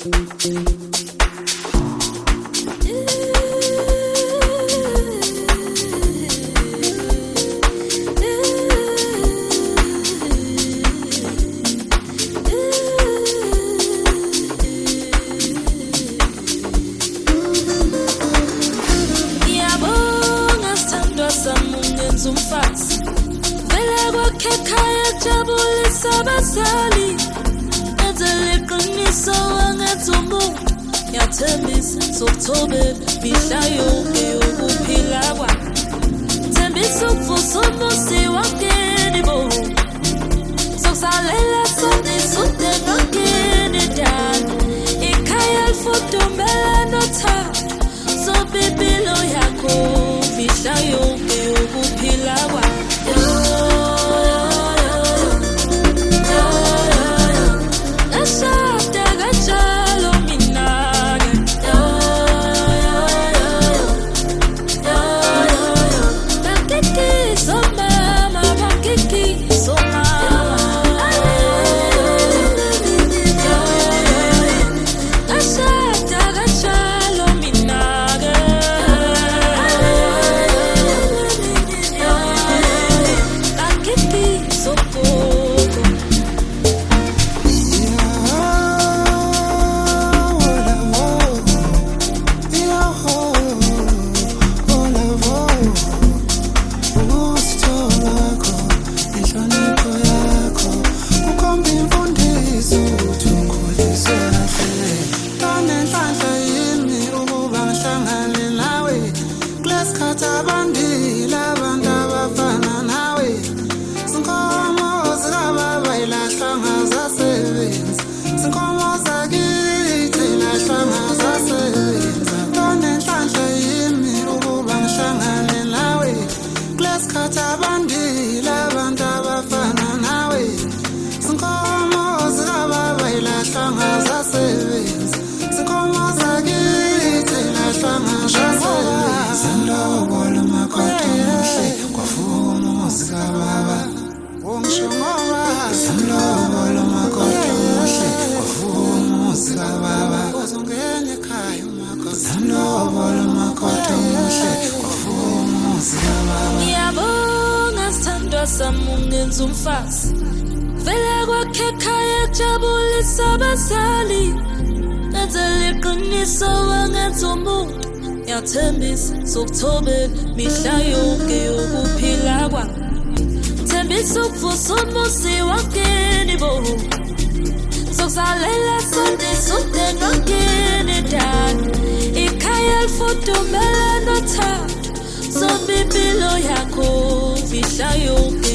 Umfazi vele kwakhekaya jabulisa abazali ezeliqiniso wangethumu yathembisa sokuthobela mihla yonke yokuphila kwami thembisa ukuvusa umusi wangeni bo sokusalela sondisa ude nongeni dala ikhaya lifudumele nothando sobibilo yakho mihla yonke yokuphila kwami samungenza umfazi vele kwakhekaya jabulisa abazali ezeliqiniso wangethumu yathembisa sokuthobela mihla yonke yokuphila kwami thembisa ukuvusa umusi wangeni bo sokusalela sondisa ude nongeni dala ikhaya lifudumele nothando sobibilo yakho mihla yonke